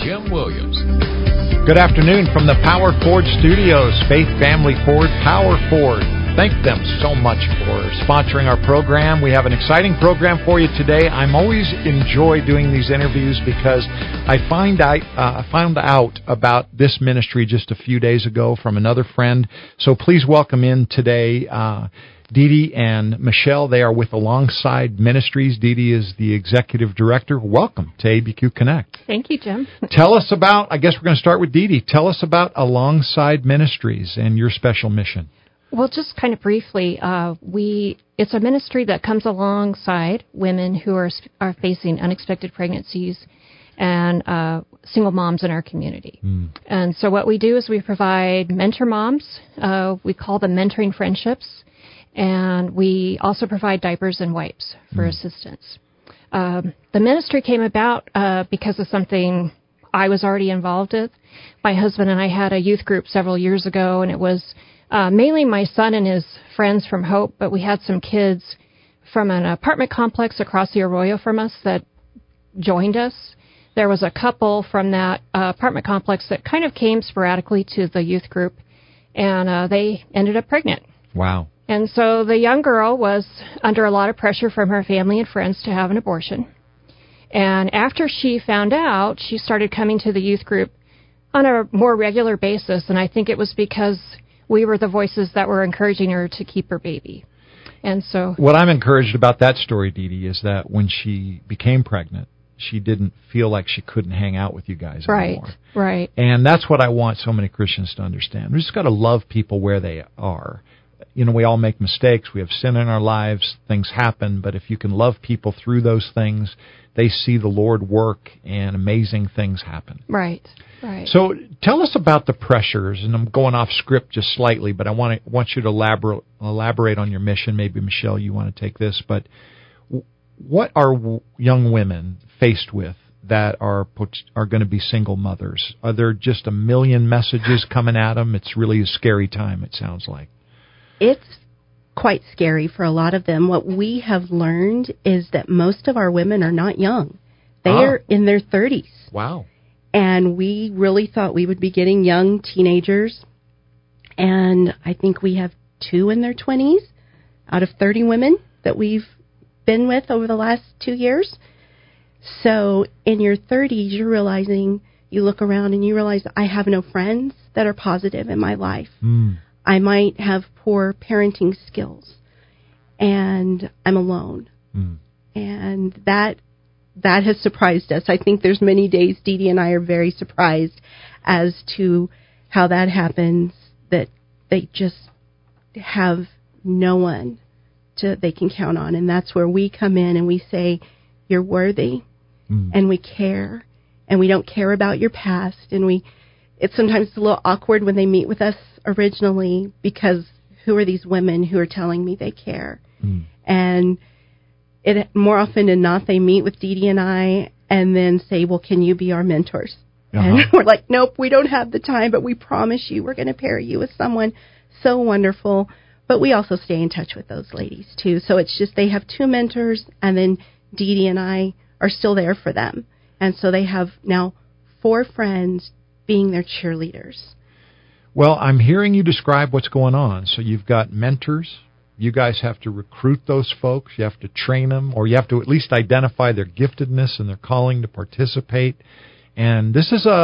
Jim Williams. Good afternoon from the Power Ford Studios. Faith Family Ford, Power Ford. Thank them so much for sponsoring our program. We have an exciting program for you today. I'm always enjoy doing these interviews because I found out about this ministry just a few days ago from another friend. So please welcome in today Dee Dee and Michelle. They are with Alongside Ministries. Dee Dee is the executive director. Welcome to ABQ Connect. Thank you, Jim. Tell us about, I guess we're going to start with Dee Dee. Tell us about Alongside Ministries and your special mission. Well, just kind of briefly, it's a ministry that comes alongside women who are facing unexpected pregnancies and single moms in our community. And so what we do is we provide mentor moms. We call them mentoring friendships. And we also provide diapers and wipes for assistance. The ministry came about because of something I was already involved with. My husband and I had a youth group several years ago, and it was mainly my son and his friends from Hope, but we had some kids from an apartment complex across the Arroyo from us that joined us. There was a couple from that apartment complex that kind of came sporadically to the youth group, and they ended up pregnant. Wow. And so the young girl was under a lot of pressure from her family and friends to have an abortion. And after she found out, she started coming to the youth group on a more regular basis, and I think it was because we were the voices that were encouraging her to keep her baby. And so what I'm encouraged about that story, Dee Dee, is that when she became pregnant, she didn't feel like she couldn't hang out with you guys anymore. Right. And that's what I want so many Christians to understand. We just got to love people where they are. You know, we all make mistakes. We have sin in our lives. Things happen. But if you can love people through those things, they see the Lord work and amazing things happen. Right. So tell us about the pressures, and I'm going off script just slightly, but I want you to elaborate on your mission. Maybe, Michelle, you want to take this. But what are young women faced with that are going to be single mothers? Are there just a million messages coming at them? It's really a scary time, it sounds like. It's quite scary for a lot of them. What we have learned is that most of our women are not young. They are in their 30s. Wow. And we really thought we would be getting young teenagers. And I think we have 2 in their 20s out of 30 women that we've been with over the last 2 years. So in your 30s, you're realizing, you look around and you realize, I have no friends that are positive in my life. I might have poor parenting skills, and I'm alone. And that has surprised us. I think there's many days Dee Dee and I are very surprised as to how that happens, that they just have no one they can count on. And that's where we come in and we say, you're worthy, and we care, and we don't care about your past. And it's sometimes a little awkward when they meet with us originally, because who are these women who are telling me they care? And it more often than not, they meet with Dee Dee and I and then say, well, can you be our mentors? And we're like, nope, we don't have the time, but we promise you we're going to pair you with someone so wonderful. But we also stay in touch with those ladies, too. So it's just they have 2 mentors, and then Dee Dee and I are still there for them. And so they have now 4 friends being their cheerleaders. Well, I'm hearing you describe what's going on. So you've got mentors. You guys have to recruit those folks. You have to train them, or you have to at least identify their giftedness and their calling to participate. And this is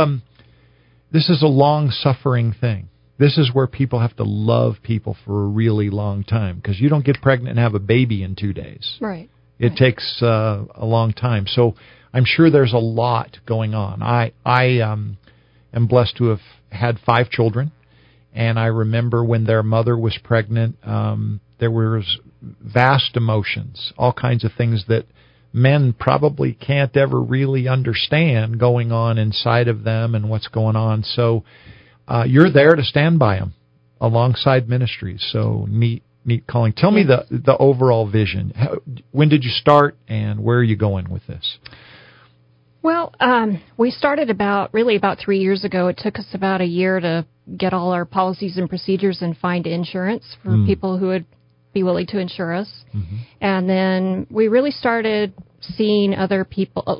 a long-suffering thing. This is where people have to love people for a really long time, because you don't get pregnant and have a baby in 2 days. Right. It takes a long time. So I'm sure there's a lot going on. I am blessed to have had 5 children. And I remember when their mother was pregnant, there was vast emotions, all kinds of things that men probably can't ever really understand going on inside of them and what's going on. So you're there to stand by them, Alongside Ministries. So neat calling. Tell me the overall vision. When did you start, and where are you going with this? Well, we started about 3 years ago. It took us about a year to get all our policies and procedures and find insurance for people who would be willing to insure us. And then we really started seeing other people, like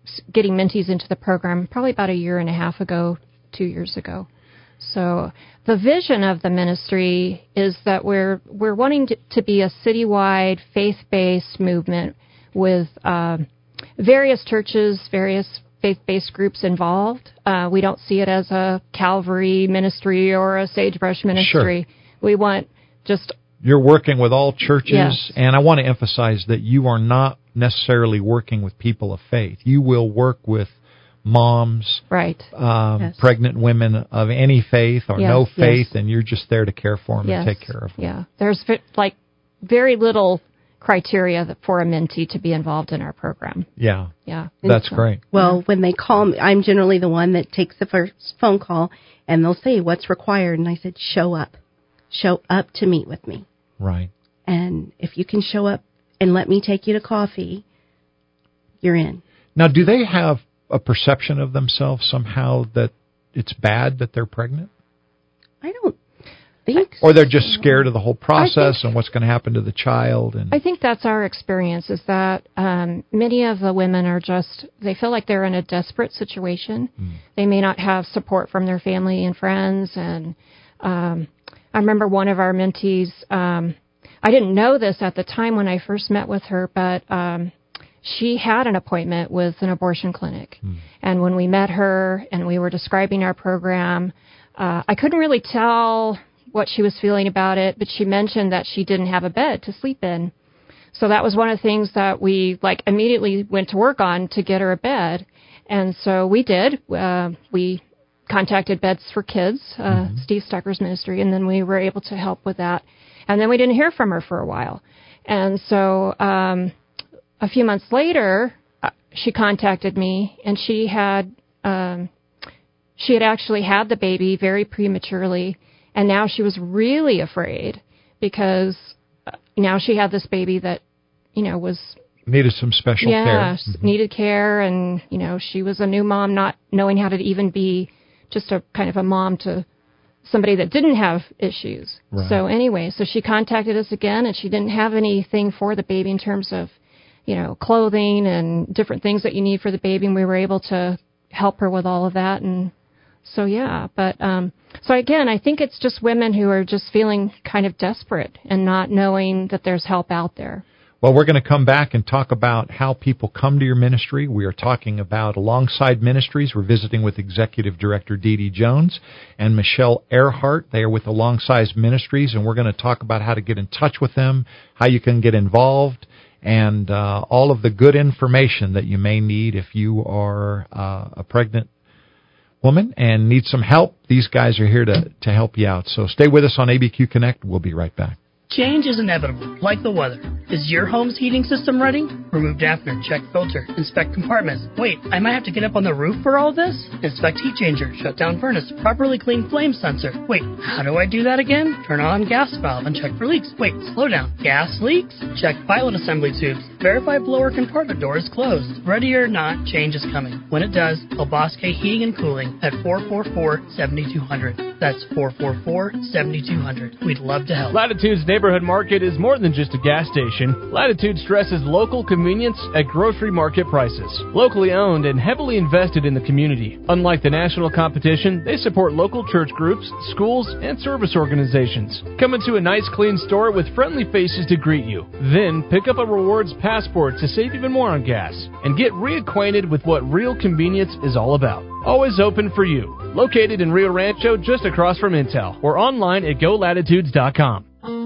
getting mentees into the program probably about 1.5 years ago, 2 years ago. So the vision of the ministry is that we're wanting to be a citywide faith-based movement with various churches, various faith-based groups involved. We don't see it as a Calvary ministry or a Sagebrush ministry. Sure. We want just... You're working with all churches, yes. And I want to emphasize that you are not necessarily working with people of faith. You will work with moms, right? Yes. Pregnant women of any faith or yes. no faith, yes. and you're just there to care for them yes. and take care of them. Yeah, there's very little criteria for a mentee to be involved in our program. Yeah, yeah, that's great. Well, when they call me, I'm generally the one that takes the first phone call, and they'll say, "What's required?" And I said, "Show up to meet with me." Right. And if you can show up and let me take you to coffee, you're in. Now, do they have a perception of themselves somehow that it's bad that they're pregnant? I don't think Or they're just scared of the whole process and what's going to happen to the child? And I think that's our experience, is that many of the women are they feel like they're in a desperate situation. They may not have support from their family and friends. And I remember one of our mentees, I didn't know this at the time when I first met with her, but she had an appointment with an abortion clinic. And when we met her and we were describing our program, I couldn't really tell what she was feeling about it, but she mentioned that she didn't have a bed to sleep in. So that was one of the things that we immediately went to work on to get her a bed. And so we did. We contacted Beds for Kids, Steve Stucker's ministry, and then we were able to help with that. And then we didn't hear from her for a while. And so a few months later, she contacted me, and she had actually had the baby very prematurely, and now she was really afraid because now she had this baby that, was... Needed some special care. Needed care, and, she was a new mom, not knowing how to even be just a kind of a mom to somebody that didn't have issues. Right. So anyway, so she contacted us again, and she didn't have anything for the baby in terms of, clothing and different things that you need for the baby, and we were able to help her with all of that. And so, yeah, but so again, I think it's just women who are just feeling kind of desperate and not knowing that there's help out there. Well, we're going to come back and talk about how people come to your ministry. We are talking about Alongside Ministries. We're visiting with Executive Director Dee Dee Jones and Michelle Earhart. They are with Alongside Ministries, and we're going to talk about how to get in touch with them, how you can get involved, and all of the good information that you may need if you are a pregnant woman and need some help. These guys are here to help you out. So stay with us on ABQ Connect. We'll be right back. Change is inevitable, like the weather. Is your home's heating system ready? Remove dampener, check filter, inspect compartments. Wait, I might have to get up on the roof for all this? Inspect heat changer, shut down furnace, properly clean flame sensor. Wait, how do I do that again? Turn on gas valve and check for leaks. Wait, slow down. Gas leaks? Check pilot assembly tubes. Verify blower compartment door is closed. Ready or not, change is coming. When it does, El Bosque Heating and Cooling at 444-7200. That's 444-7200. We'd love to help. Latitude's Neighborhood Market is more than just a gas station. Latitude stresses local convenience at grocery market prices. Locally owned and heavily invested in the community. Unlike the national competition, they support local church groups, schools, and service organizations. Come into a nice, clean store with friendly faces to greet you. Then pick up a rewards passport to save even more on gas and get reacquainted with what real convenience is all about. Always open for you. Located in Rio Rancho, just across from Intel, or online at GoLatitudes.com.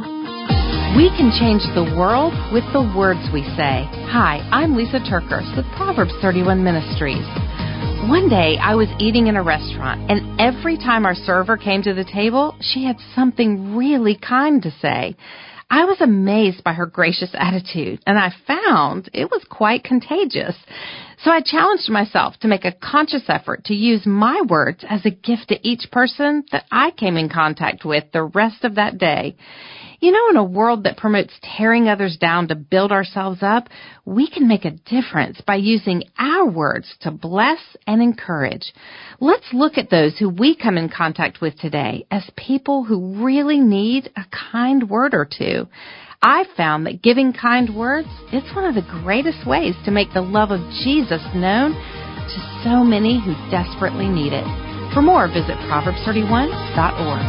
We can change the world with the words we say. Hi, I'm Lisa Turkers with Proverbs 31 Ministries. One day, I was eating in a restaurant, and every time our server came to the table, she had something really kind to say. I was amazed by her gracious attitude, and I found it was quite contagious. So I challenged myself to make a conscious effort to use my words as a gift to each person that I came in contact with the rest of that day. You know, in a world that promotes tearing others down to build ourselves up, we can make a difference by using our words to bless and encourage. Let's look at those who we come in contact with today as people who really need a kind word or two. I've found that giving kind words is one of the greatest ways to make the love of Jesus known to so many who desperately need it. For more, visit Proverbs31.org.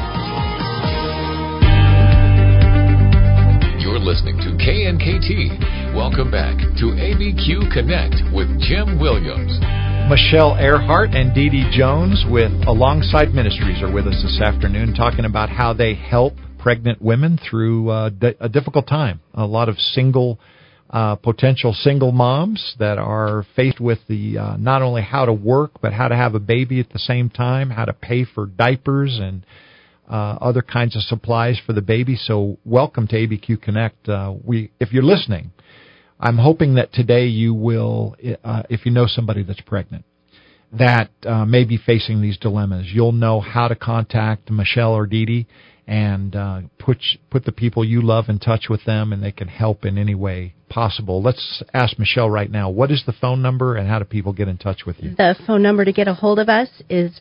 You're listening to KNKT. Welcome back to ABQ Connect with Jim Williams. Michelle Earhart and Dee Dee Jones with Alongside Ministries are with us this afternoon, talking about how they help pregnant women through a difficult time. A lot of potential single moms that are faced with the not only how to work, but how to have a baby at the same time, how to pay for diapers and other kinds of supplies for the baby. So welcome to ABQ Connect. If you're listening, I'm hoping that today you will, if you know somebody that's pregnant, that may be facing these dilemmas, you'll know how to contact Michelle or Dee Dee and put the people you love in touch with them, and they can help in any way possible. Let's ask Michelle right now, what is the phone number and how do people get in touch with you? The phone number to get a hold of us is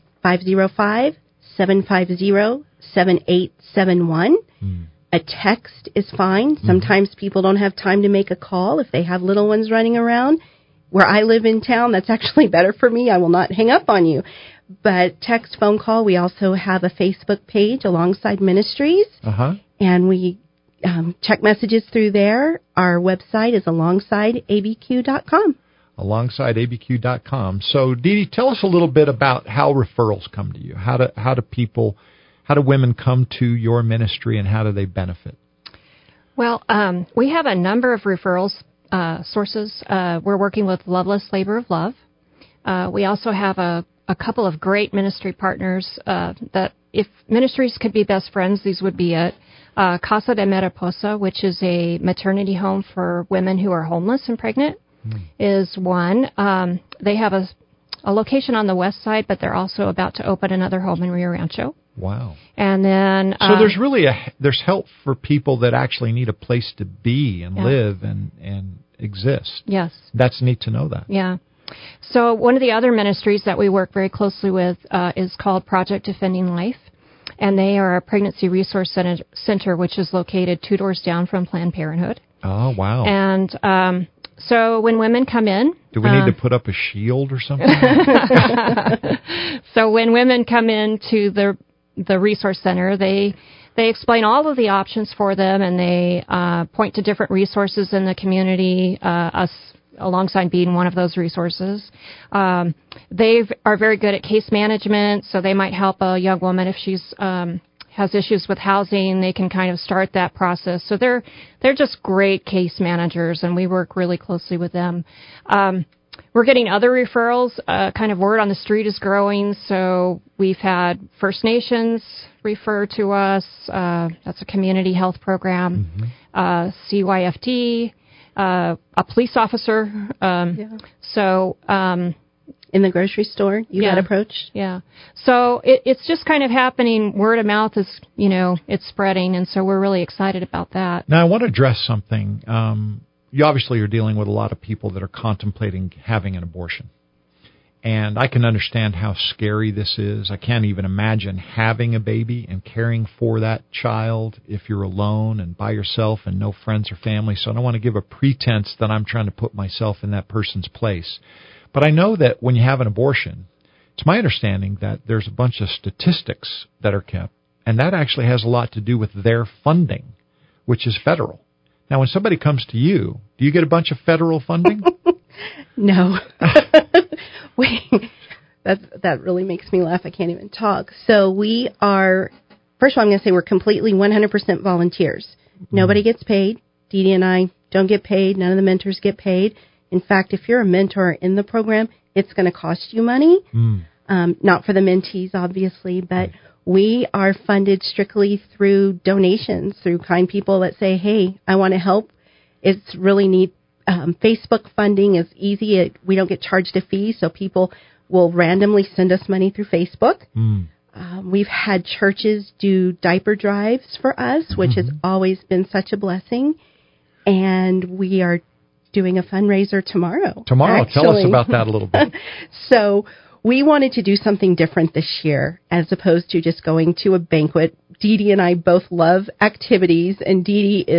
505-750-7871. A text is fine. Sometimes people don't have time to make a call if they have little ones running around. Where I live in town, that's actually better for me. I will not hang up on you. But text, phone call. We also have a Facebook page, Alongside Ministries. And we check messages through there. Our website is alongsideabq.com. Alongsideabq.com. So, Dee Dee, tell us a little bit about how referrals come to you. How do women come to your ministry, and how do they benefit? Well, we have a number of referrals sources. We're working with Loveless Labor of Love. We also have a couple of great ministry partners that, if ministries could be best friends, these would be it. Casa de Mariposa, which is a maternity home for women who are homeless and pregnant, is one. They have a location on the west side, but they're also about to open another home in Rio Rancho. Wow. And then so there's really there's help for people that actually need a place to be and live and exist. Yes. That's neat to know that. Yeah. So one of the other ministries that we work very closely with is called Project Defending Life, and they are a pregnancy resource center which is located 2 doors down from Planned Parenthood. Oh, wow. And so when women come in... Do we need to put up a shield or something? So when women come into the resource center, they explain all of the options for them, and they point to different resources in the community, us alongside being one of those resources. They are very good at case management, so they might help a young woman if she's has issues with housing. They can kind of start that process. So they're just great case managers, and we work really closely with them. We're getting other referrals. Kind of word on the street is growing. So we've had First Nations refer to us. That's a community health program. CYFD, a police officer. So in the grocery store, you got approached. Yeah. So it's just kind of happening. Word of mouth is, it's spreading, and so we're really excited about that. Now I want to address something. You obviously are dealing with a lot of people that are contemplating having an abortion. And I can understand how scary this is. I can't even imagine having a baby and caring for that child if you're alone and by yourself and no friends or family. So I don't want to give a pretense that I'm trying to put myself in that person's place. But I know that when you have an abortion, it's my understanding that there's a bunch of statistics that are kept, and that actually has a lot to do with their funding, which is federal. Now, when somebody comes to you, do you get a bunch of federal funding? No. That really makes me laugh. I can't even talk. So we are, first of all, I'm going to say we're completely 100% volunteers. Nobody gets paid. Dee Dee and I don't get paid. None of the mentors get paid. In fact, if you're a mentor in the program, it's going to cost you money. Not for the mentees, obviously, but we are funded strictly through donations, through kind people that say, hey, I want to help. It's really neat. Facebook funding is easy. We don't get charged a fee, so people will randomly send us money through Facebook. We've had churches do diaper drives for us, which has always been such a blessing. And we are doing a fundraiser tomorrow. Tell us about that a little bit. So we wanted to do something different this year as opposed to just going to a banquet. Dee Dee and I both love activities, and Dee Dee is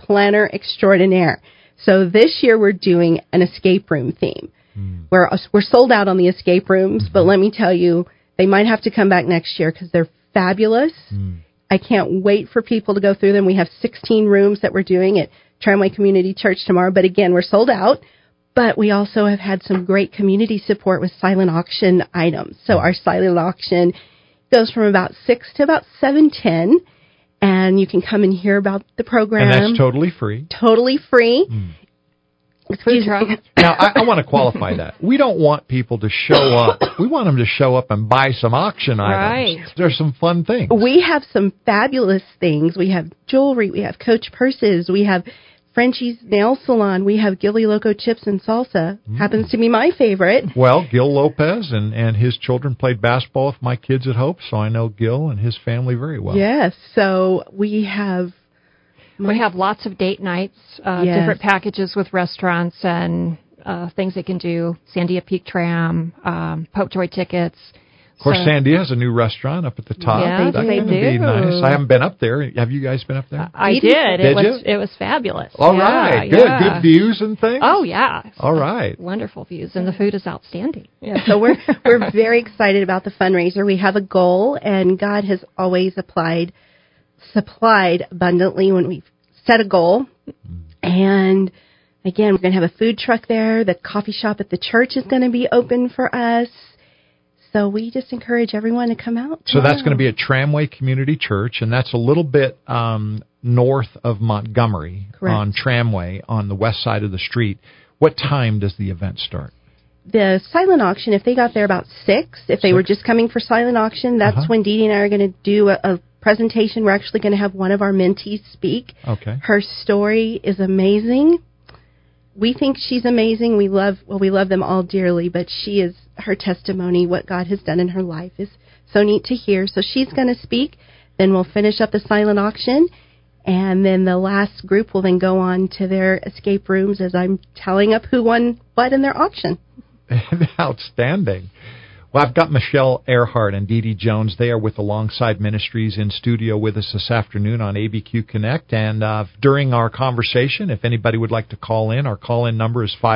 planner extraordinaire. So this year we're doing an escape room theme. We're sold out on the escape rooms, but let me tell you, they might have to come back next year because they're fabulous. I can't wait for people to go through them. We have 16 rooms that we're doing at Tramway Community Church tomorrow. But again, we're sold out. But we also have had some great community support with silent auction items. So our silent auction goes from about 6 to about 7:10. And you can come and hear about the program. And that's totally free. Totally free. Food truck. Now, I want to qualify that. We don't want people to show up. We want them to show up and buy some auction items. Right. There's some fun things. We have some fabulous things. We have jewelry. We have Coach purses. We have Frenchie's Nail Salon. We have Gilly Loco chips and salsa. Happens to be my favorite. Well, Gil Lopez and his children played basketball with my kids at Hope, so I know Gil and his family very well. Yes. So we have... We have lots of date nights, different packages with restaurants and things they can do. Sandia Peak Tram, Pope Joy tickets. Of course, Sandia has a new restaurant up at the top. Yeah, That's they gonna do. be nice. I haven't been up there. Have you guys been up there? I did. You? It was fabulous. All right. Good. Good views and things? Oh, yeah. All right. Wonderful views, and the food is outstanding. Yeah, so we're very excited about the fundraiser. We have a goal, and God has always supplied abundantly when we've set a goal. And again, we're going to have a food truck there. The coffee shop at the church is going to be open for us. So we just encourage everyone to come out tomorrow. So that's going to be at Tramway Community Church, and that's a little bit north of Montgomery. Correct. On Tramway on the west side of the street. What time does the event start? The silent auction, if they got there about 6, if they were just coming for silent auction, that's when Dee Dee and I are going to do a presentation. We're actually going to have one of our mentees speak. Okay. Her story is amazing. We think she's amazing. We love them all dearly, but her testimony, what God has done in her life, is so neat to hear. So she's going to speak. Then we'll finish up the silent auction. And then the last group will then go on to their escape rooms as I'm tallying up who won what in their auction. Outstanding. Well, I've got Michelle Earhart and Dee Dee Jones. They are with Alongside Ministries in studio with us this afternoon on ABQ Connect. And during our conversation, if anybody would like to call in, our call-in number is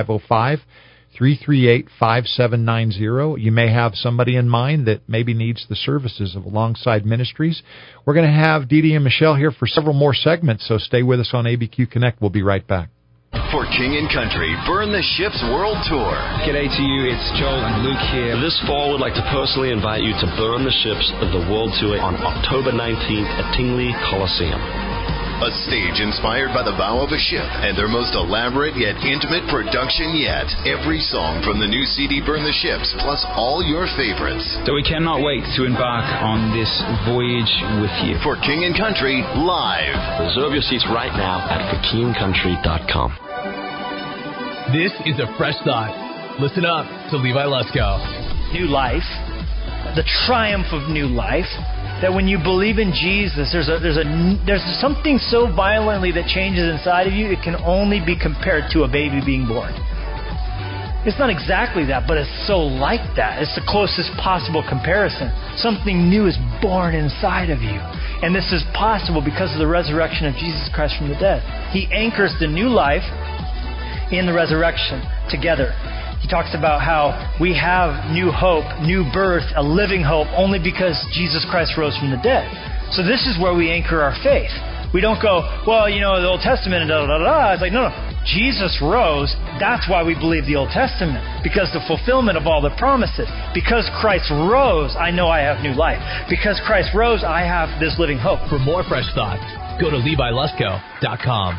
505-338-5790. You may have somebody in mind that maybe needs the services of Alongside Ministries. We're going to have Dee Dee and Michelle here for several more segments, so stay with us on ABQ Connect. We'll be right back. For King & Country, Burn the Ships World Tour. G'day to you, it's Joel and Luke here. This fall, we'd like to personally invite you to Burn the Ships of the World Tour on October 19th at Tingley Coliseum. A stage inspired by the bow of a ship and their most elaborate yet intimate production yet. Every song from the new CD Burn the Ships, plus all your favorites. So we cannot wait to embark on this voyage with you. For King & Country, live. Reserve your seats right now at thekingcountry.com. This is a fresh thought. Listen up to Levi Lusko. New life, the triumph of new life. That when you believe in Jesus, there's something so violently that changes inside of you, it can only be compared to a baby being born. It's not exactly that, but it's so like that. It's the closest possible comparison. Something new is born inside of you. And this is possible because of the resurrection of Jesus Christ from the dead. He anchors the new life in the resurrection together. He talks about how we have new hope, new birth, a living hope, only because Jesus Christ rose from the dead. So this is where we anchor our faith. We don't go, well, the Old Testament and da-da-da-da. It's like, no. Jesus rose. That's why we believe the Old Testament, because the fulfillment of all the promises. Because Christ rose, I know I have new life. Because Christ rose, I have this living hope. For more fresh thoughts, go to LeviLusko.com.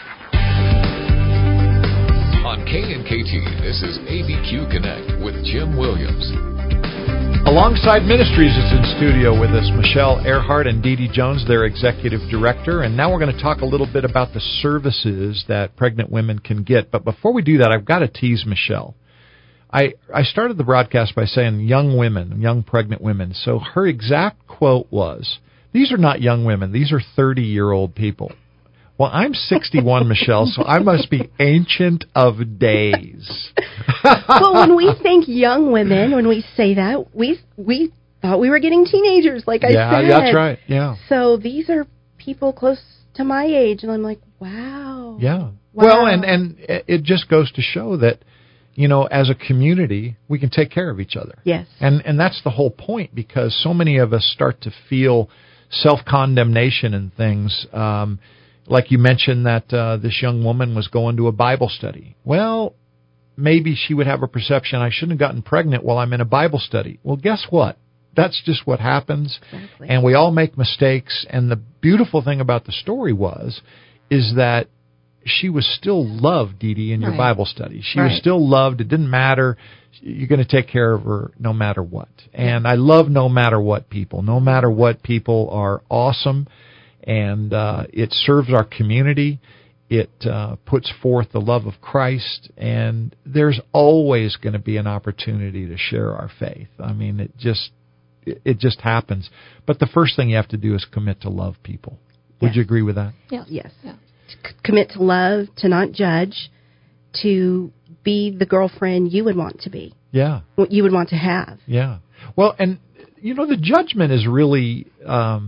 On KNKT, this is ABQ Connect with Jim Williams. Alongside Ministries is in studio with us, Michelle Earhart and Dee Dee Jones, their executive director. And now we're going to talk a little bit about the services that pregnant women can get. But before we do that, I've got to tease Michelle. I started the broadcast by saying young women, young pregnant women. So her exact quote was, these are not young women, these are 30-year-old people. Well, I'm 61, Michelle, so I must be ancient of days. Well, when we think young women, when we say that, we thought we were getting teenagers, like I said. Yeah, that's right, yeah. So these are people close to my age, and I'm like, wow. Yeah. Wow. Well, and it just goes to show that, as a community, we can take care of each other. Yes. And that's the whole point, because so many of us start to feel self-condemnation and things. Like you mentioned that this young woman was going to a Bible study. Well, maybe she would have a perception, I shouldn't have gotten pregnant while I'm in a Bible study. Well, guess what? That's just what happens. Exactly. And we all make mistakes. And the beautiful thing about the story is that she was still loved, Dee Dee, in your Bible study. She was still loved. It didn't matter. You're going to take care of her no matter what. And I love no matter what people. No matter what people are awesome. And it serves our community. It puts forth the love of Christ. And there's always going to be an opportunity to share our faith. I mean, it just happens. But the first thing you have to do is commit to love people. Would you agree with that? Yes. Yes. Yeah. Commit to love, to not judge, to be the girlfriend you would want to be. Yeah. What you would want to have. Yeah. Well, and, the judgment is really, the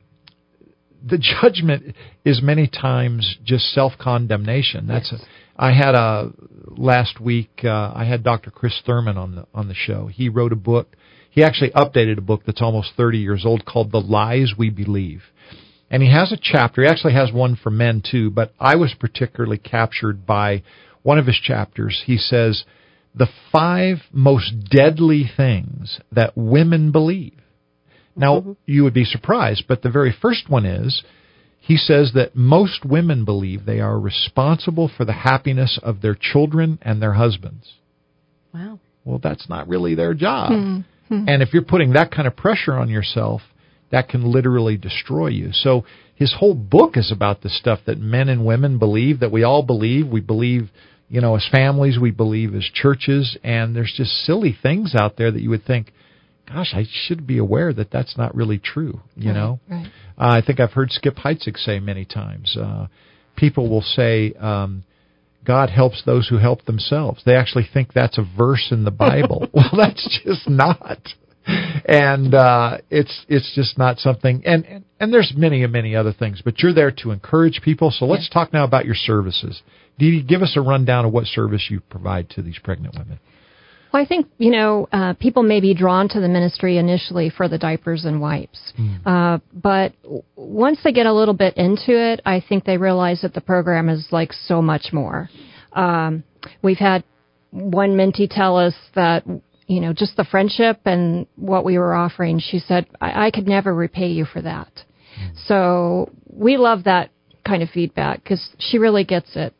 judgment is many times just self-condemnation. I had last week, I had Dr. Chris Thurman on the show. He wrote a book. He actually updated a book that's almost 30 years old called The Lies We Believe. And he has a chapter. He actually has one for men, too, but I was particularly captured by one of his chapters. He says, the 5 most deadly things that women believe. Now, you would be surprised, but the very first one is, he says that most women believe they are responsible for the happiness of their children and their husbands. Wow. Well, that's not really their job. And if you're putting that kind of pressure on yourself, that can literally destroy you. So his whole book is about the stuff that men and women believe, that we all believe. We believe, as families, we believe as churches, and there's just silly things out there that you would think, gosh, I should be aware that that's not really true, know. Right. I think I've heard Skip Heitzig say many times, people will say, God helps those who help themselves. They actually think that's a verse in the Bible. Well, that's just not. And it's just not something. And there's many other things. But you're there to encourage people. So let's talk now about your services. Dee Dee, give us a rundown of what service you provide to these pregnant women. Well, I think, people may be drawn to the ministry initially for the diapers and wipes. But once they get a little bit into it, I think they realize that the program is like so much more. We've had one mentee tell us that, just the friendship and what we were offering, she said, I could never repay you for that. So we love that kind of feedback because she really gets it.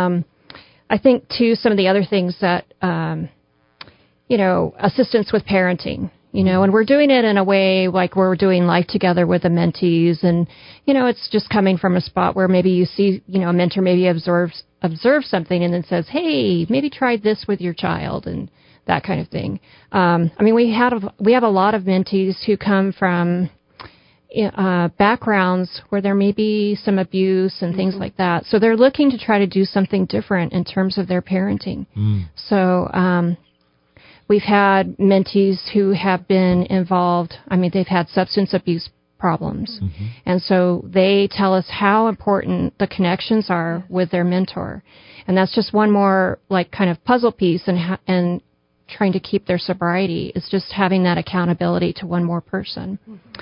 I think, too, some of the other things that... assistance with parenting, and we're doing it in a way like we're doing life together with the mentees. And, it's just coming from a spot where maybe you see, a mentor maybe observes something and then says, hey, maybe try this with your child and that kind of thing. We have a lot of mentees who come from backgrounds where there may be some abuse and things like that. So they're looking to try to do something different in terms of their parenting. So, we've had mentees who have been involved. They've had substance abuse problems. And so they tell us how important the connections are with their mentor. And that's just one more kind of puzzle piece and trying to keep their sobriety is just having that accountability to one more person.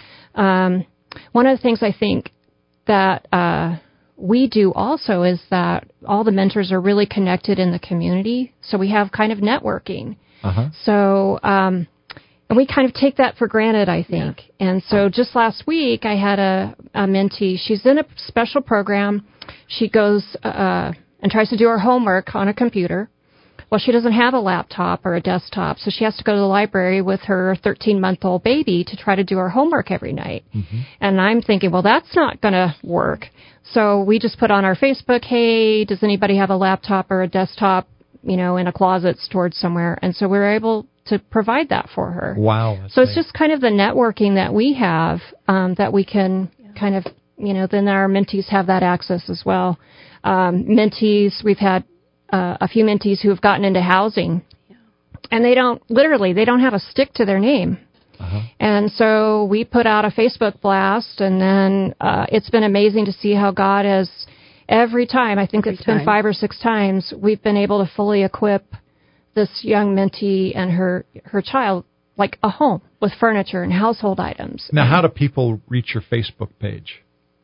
One of the things I think that we do also is that all the mentors are really connected in the community. So we have kind of networking. So, and we kind of take that for granted, I think. Yeah. And so just last week, I had a mentee. She's in a special program. She goes and tries to do her homework on a computer. Well, she doesn't have a laptop or a desktop, so she has to go to the library with her 13-month-old baby to try to do her homework every night. And I'm thinking, well, that's not going to work. So we just put on our Facebook, hey, does anybody have a laptop or a desktop, in a closet stored somewhere? And so we're able to provide that for her. Wow. So it's just kind of the networking that we have that we can kind of, then our mentees have that access as well. Mentees, we've had a few mentees who have gotten into housing, and they don't have a stick to their name. And so we put out a Facebook blast, and then it's been amazing to see how God has, every time, I think it's been 5 or 6 times, we've been able to fully equip this young mentee and her child, like a home with furniture and household items. Now, how do people reach your Facebook page?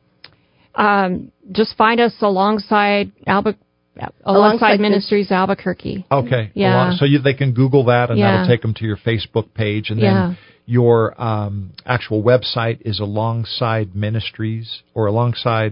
Just find us alongside Ministries Albuquerque. Okay. Yeah. So they can Google that, and that'll take them to your Facebook page. And then your actual website is Alongside Ministries, or Alongside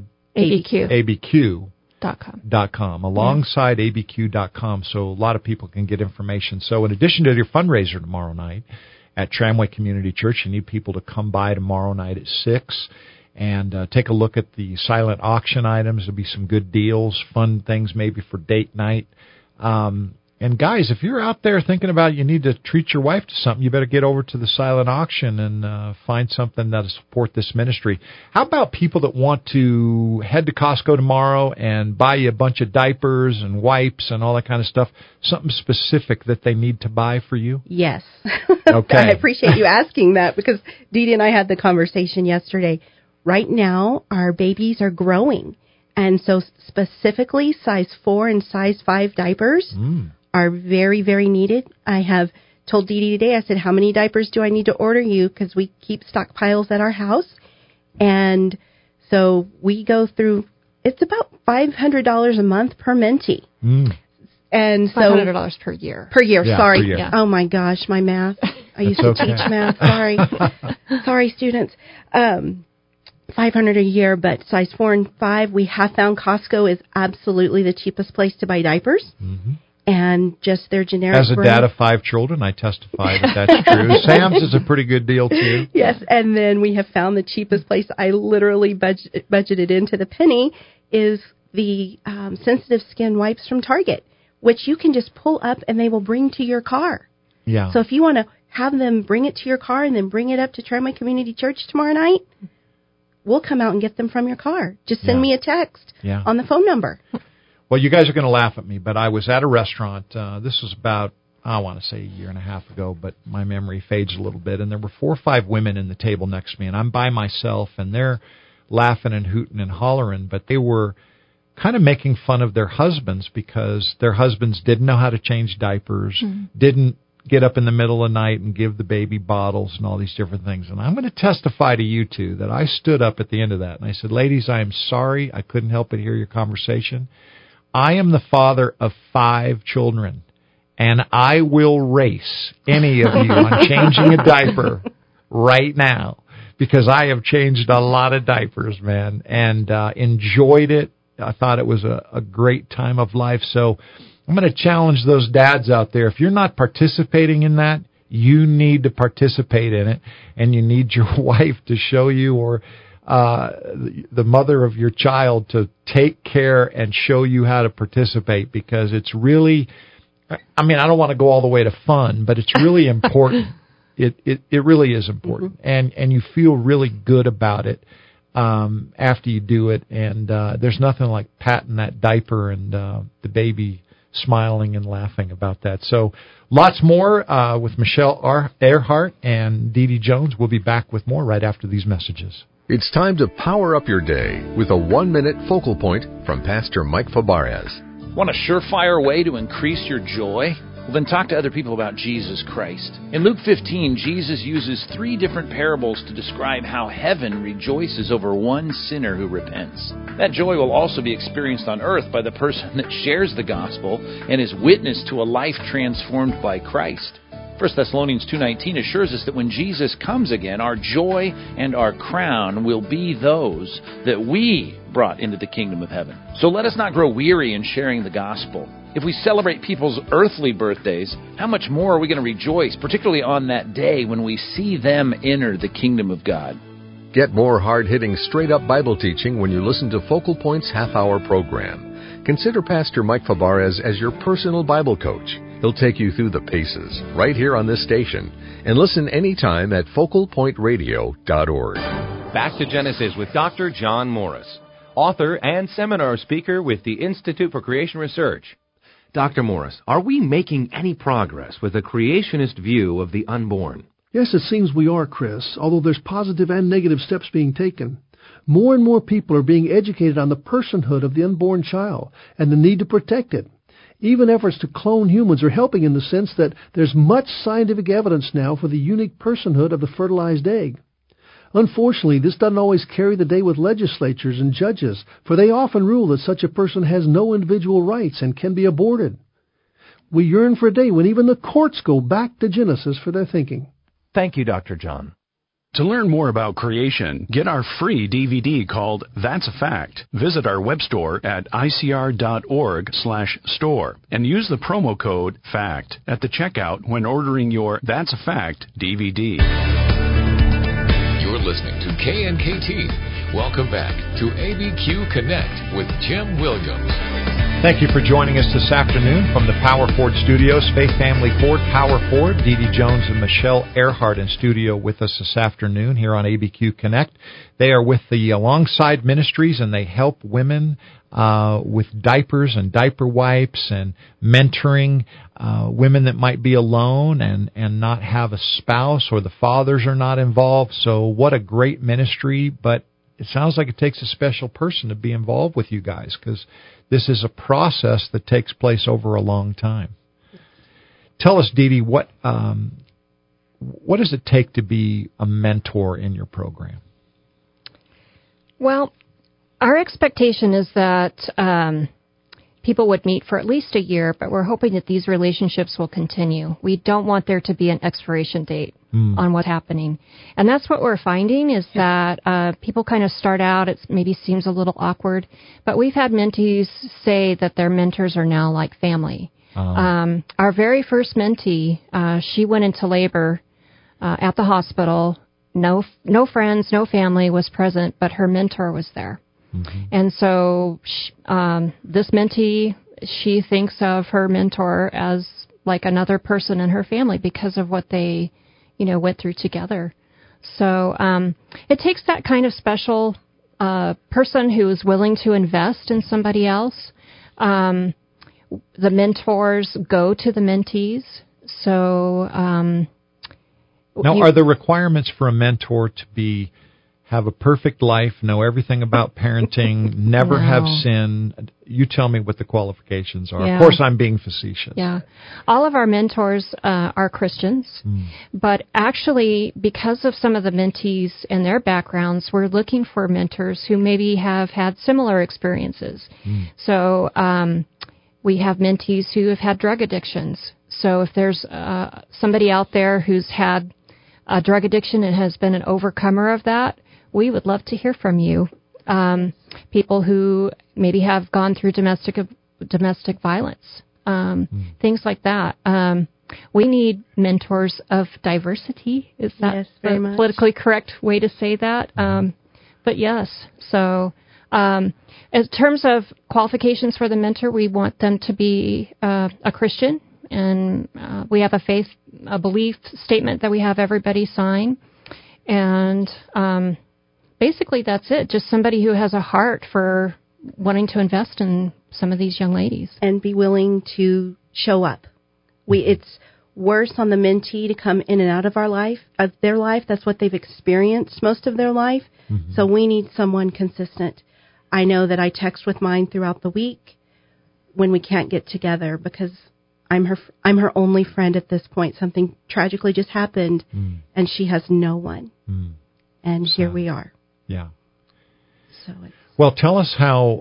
ABQ. .com. AlongsideABQ.com. So a lot of people can get information. So in addition to your fundraiser tomorrow night at Tramway Community Church, you need people to come by tomorrow night at 6 and take a look at the silent auction items. There'll be some good deals, fun things maybe for date night. And guys, if you're out there thinking about you need to treat your wife to something, you better get over to the silent auction and find something that'll support this ministry. How about people that want to head to Costco tomorrow and buy you a bunch of diapers and wipes and all that kind of stuff? Something specific that they need to buy for you? Yes. Okay. I appreciate you asking that, because Dee Dee and I had the conversation yesterday. Right now, our babies are growing. And so specifically size 4 and size 5 diapers are very, very needed. I have told Dee Dee today, I said, how many diapers do I need to order you? Because we keep stockpiles at our house. And so we go through, it's about $500 a month per mentee. And so $500 per year. Per year, sorry. Per year. Oh my gosh, my math. I used to teach math. Sorry. Sorry, students. $500 a year, but size 4 and 5, we have found Costco is absolutely the cheapest place to buy diapers. And just their generic As a dad of 5 children, I testify that that's true. Sam's is a pretty good deal, too. Yes, and then we have found the cheapest place. I literally budgeted into the penny is the sensitive skin wipes from Target, which you can just pull up and they will bring to your car. Yeah. So if you want to have them bring it to your car and then bring it up to Tramway Community Church tomorrow night, we'll come out and get them from your car. Just send me a text on the phone number. Well, you guys are going to laugh at me, but I was at a restaurant. This was about, I want to say, a year and a half ago, but my memory fades a little bit. And there were 4 or 5 women in the table next to me, and I'm by myself, and they're laughing and hooting and hollering, but they were kind of making fun of their husbands because their husbands didn't know how to change diapers, didn't get up in the middle of the night and give the baby bottles and all these different things. And I'm going to testify to you two that I stood up at the end of that and I said, ladies, I am sorry. I couldn't help but hear your conversation. I am the father of 5 children, and I will race any of you on changing a diaper right now, because I have changed a lot of diapers, man, and enjoyed it. I thought it was a great time of life. So I'm going to challenge those dads out there. If you're not participating in that, you need to participate in it, and you need your wife to show you, or the mother of your child to take care and show you how to participate, because it's really, I mean, I don't want to go all the way to fun, but it's really important. It really is important, and you feel really good about it after you do it, and there's nothing like patting that diaper and the baby smiling and laughing about that. So lots more with Michelle Earhart and Dee Dee Jones. We'll be back with more right after these messages. It's time to power up your day with a 1-minute focal point from Pastor Mike Fabarez. Want a surefire way to increase your joy? Well, then talk to other people about Jesus Christ. In Luke 15, Jesus uses 3 different parables to describe how heaven rejoices over one sinner who repents. That joy will also be experienced on earth by the person that shares the gospel and is witness to a life transformed by Christ. 1 Thessalonians 2:19 assures us that when Jesus comes again, our joy and our crown will be those that we brought into the kingdom of heaven. So let us not grow weary in sharing the gospel. If we celebrate people's earthly birthdays, how much more are we going to rejoice, particularly on that day when we see them enter the kingdom of God? Get more hard-hitting, straight-up Bible teaching when you listen to Focal Point's half-hour program. Consider Pastor Mike Fabarez as your personal Bible coach. He'll take you through the paces right here on this station. And listen anytime at focalpointradio.org. Back to Genesis with Dr. John Morris, author and seminar speaker with the Institute for Creation Research. Dr. Morris, are we making any progress with a creationist view of the unborn? Yes, it seems we are, Chris, although there's positive and negative steps being taken. More and more people are being educated on the personhood of the unborn child and the need to protect it. Even efforts to clone humans are helping in the sense that there's much scientific evidence now for the unique personhood of the fertilized egg. Unfortunately, this doesn't always carry the day with legislatures and judges, for they often rule that such a person has no individual rights and can be aborted. We yearn for a day when even the courts go back to Genesis for their thinking. Thank you, Dr. John. To learn more about creation, get our free DVD called That's a Fact. Visit our web store at icr.org/store and use the promo code FACT at the checkout when ordering your That's a Fact DVD. You're listening to KNKT. Welcome back to ABQ Connect with Jim Williams. Thank you for joining us this afternoon from the Power Ford Studios. Faith Family Ford, Power Ford, Dee Dee Jones and Michelle Earhart in studio with us this afternoon here on ABQ Connect. They are with the Alongside Ministries, and they help women with diapers and diaper wipes and mentoring women that might be alone and not have a spouse, or the fathers are not involved. So what a great ministry, but it sounds like it takes a special person to be involved with you guys, because this is a process that takes place over a long time. Tell us, Dee Dee, what does it take to be a mentor in your program? Well, our expectation is that people would meet for at least a year, but we're hoping that these relationships will continue. We don't want there to be an expiration date on what's happening. And that's what we're finding, is that people kind of start out, it maybe seems a little awkward, but we've had mentees say that their mentors are now like family. Our very first mentee, she went into labor at the hospital. No friends, no family was present, but her mentor was there. And so this mentee, she thinks of her mentor as like another person in her family because of what they, went through together. So it takes that kind of special person who is willing to invest in somebody else. The mentors go to the mentees. So now, are the requirements for a mentor to have a perfect life, know everything about parenting, never have sin? You tell me what the qualifications are. Yeah. Of course, I'm being facetious. Yeah. All of our mentors are Christians, but actually, because of some of the mentees and their backgrounds, we're looking for mentors who maybe have had similar experiences. So we have mentees who have had drug addictions. So if there's somebody out there who's had a drug addiction and has been an overcomer of that, we would love to hear from you. People who maybe have gone through domestic violence, things like that. We need mentors of diversity. Is that the politically correct way to say that? But yes. So in terms of qualifications for the mentor, we want them to be a Christian. And we have a belief statement that we have everybody sign. And basically that's it. Just somebody who has a heart for wanting to invest in some of these young ladies. And be willing to show up. It's worse on the mentee to come in and out of their life. That's what they've experienced most of their life. So we need someone consistent. I know that I text with mine throughout the week when we can't get together because I'm her only friend at this point. Something tragically just happened, and she has no one. And here we are. Yeah. So well, tell us how.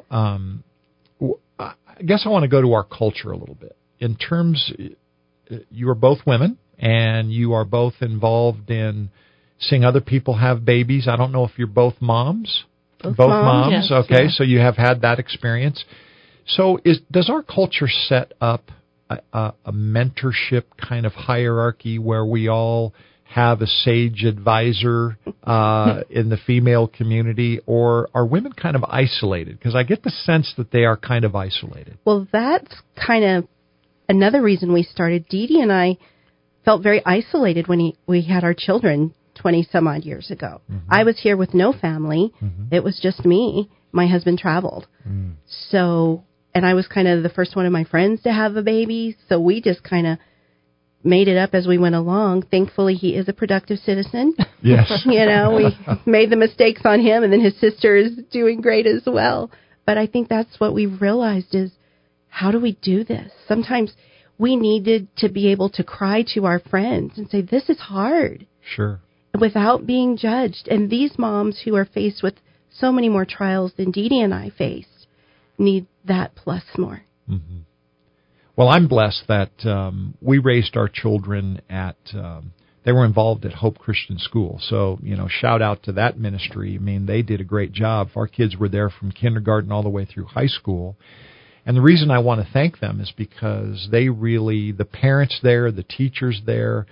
I guess I want to go to our culture a little bit. In terms, you are both women, and you are both involved in seeing other people have babies. I don't know if you're both moms. Both moms. Yes, okay, so you have had that experience. So does our culture set up a mentorship kind of hierarchy where we all have a sage advisor in the female community, or are women kind of isolated? Because I get the sense that they are kind of isolated. Well, that's kind of another reason we started. Dee Dee and I felt very isolated when we had our children 20-some-odd years ago. I was here with no family. It was just me. My husband traveled. So... And I was kind of the first one of my friends to have a baby, so we just kind of made it up as we went along. Thankfully, he is a productive citizen. Yes. We made the mistakes on him, and then his sister is doing great as well. But I think that's what we've realized is, how do we do this? Sometimes we needed to be able to cry to our friends and say, this is hard. Sure. Without being judged. And these moms who are faced with so many more trials than Dee Dee and I faced need that plus more. Mm-hmm. Well, I'm blessed that we raised our children at, they were involved at Hope Christian School. So, shout out to that ministry. I mean, they did a great job. Our kids were there from kindergarten all the way through high school. And the reason I want to thank them is because they really, the parents there, the teachers there,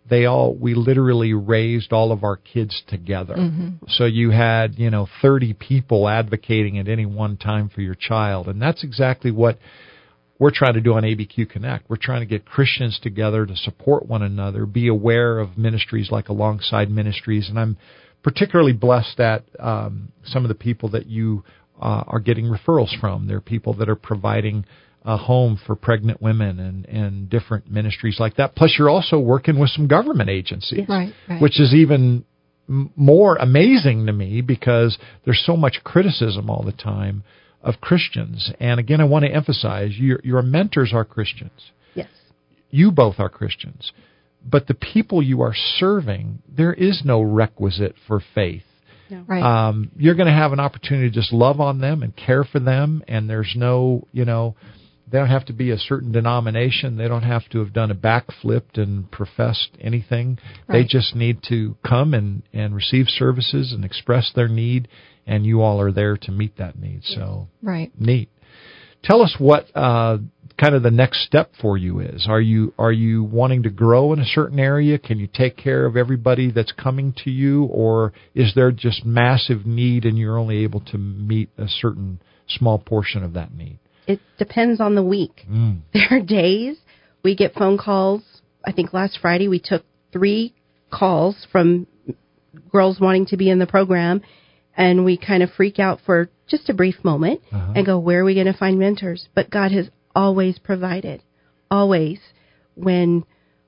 we literally raised all of our kids together. Mm-hmm. So you had, 30 people advocating at any one time for your child. And that's exactly what we're trying to do on ABQ Connect. We're trying to get Christians together to support one another, be aware of ministries like Alongside Ministries. And I'm particularly blessed that some of the people that you are getting referrals from. There are people that are providing a home for pregnant women and different ministries like that. Plus, you're also working with some government agencies, right. Which is even more amazing to me because there's so much criticism all the time of Christians. And again, I want to emphasize, your mentors are Christians. Yes. You both are Christians. But the people you are serving, there is no requisite for faith. No. Right. You're going to have an opportunity to just love on them and care for them, and there's no, they don't have to be a certain denomination. They don't have to have done a backflip and professed anything. Right. They just need to come and receive services and express their need, and you all are there to meet that need. So right. Neat. Tell us what kind of the next step for you is. Are you wanting to grow in a certain area? Can you take care of everybody that's coming to you, or is there just massive need and you're only able to meet a certain small portion of that need? It depends on the week. There are days we get phone calls. I think last Friday we took 3 calls from girls wanting to be in the program, and we kind of freak out for just a brief moment and go, where are we going to find mentors? But God has always provided. Always. When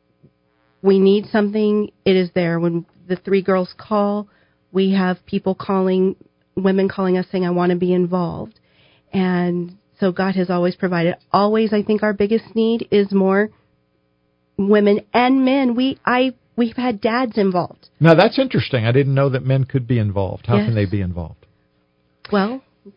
we need something, it is there. When the 3 girls call, we have people calling, women calling us saying, I want to be involved. And so God has always provided. Always, I think our biggest need is more women and men. We've had dads involved. Now, that's interesting. I didn't know that men could be involved. How can they be involved? Well,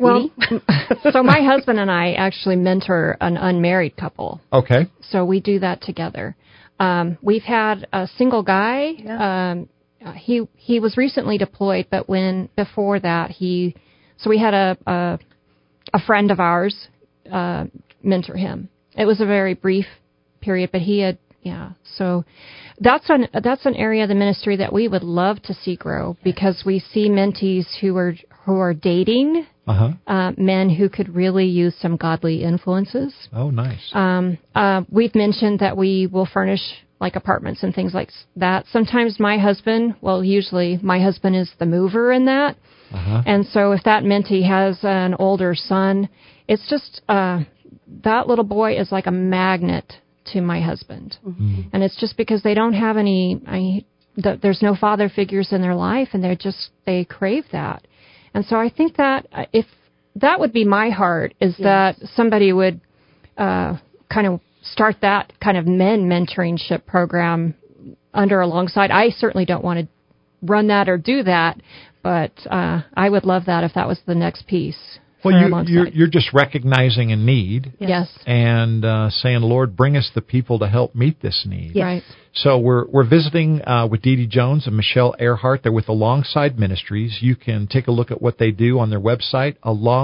so my husband and I actually mentor an unmarried couple. Okay. So we do that together. We've had a single guy. Yeah. He was recently deployed, but before that we had a friend of ours mentor him. It was a very brief period, but he had. Yeah, so that's an area of the ministry that we would love to see grow, because we see mentees who are dating men who could really use some godly influences. Oh, nice. We've mentioned that we will furnish like apartments and things like that. Sometimes usually my husband is the mover in that, and so if that mentee has an older son, it's just that little boy is like a magnet to my husband. Mm-hmm. And it's just because they don't have there's no father figures in their life, and they crave that. And so I think that if that would be my heart, is that somebody would kind of start that kind of men mentoringship program alongside. I certainly don't want to run that or do that, but I would love that if that was the next piece. Well, you're just recognizing a need, yes, and saying, "Lord, bring us the people to help meet this need." Yes. Right. So we're visiting with Dee Dee Jones and Michelle Earhart. They're with Alongside Ministries. You can take a look at what they do on their website,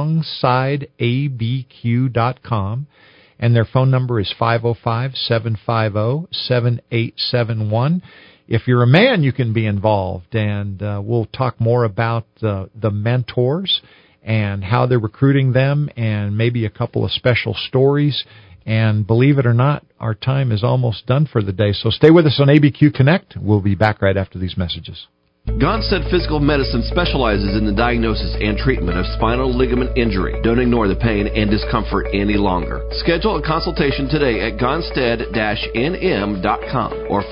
alongsideabq.com, and their phone number is 505-750-7871. If you're a man, you can be involved, and we'll talk more about the mentors and how they're recruiting them, and maybe a couple of special stories. And believe it or not, our time is almost done for the day. So stay with us on ABQ Connect. We'll be back right after these messages. Gonstead Physical Medicine specializes in the diagnosis and treatment of spinal ligament injury. Don't ignore the pain and discomfort any longer. Schedule a consultation today at gonstead-nm.com or